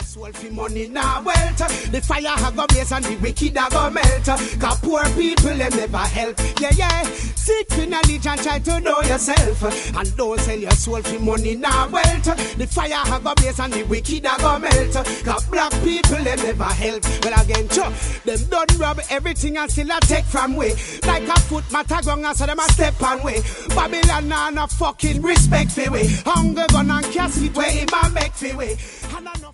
soul for money now wealth. The fire ha go blaze and the wicked ha go melt. Cause poor people them never help. Yeah. Seek for knowledge and try to know yourself. And don't sell your soul for money now wealth. The fire ha go blaze and the wicked ha go melt. Cause black people them never help. Well again, them don't rob everything and still a take from way. Like a foot matter gong so them a step on way. Babylon nah no fucking respect for way. Hunger gun and casket way him a make for way. And I know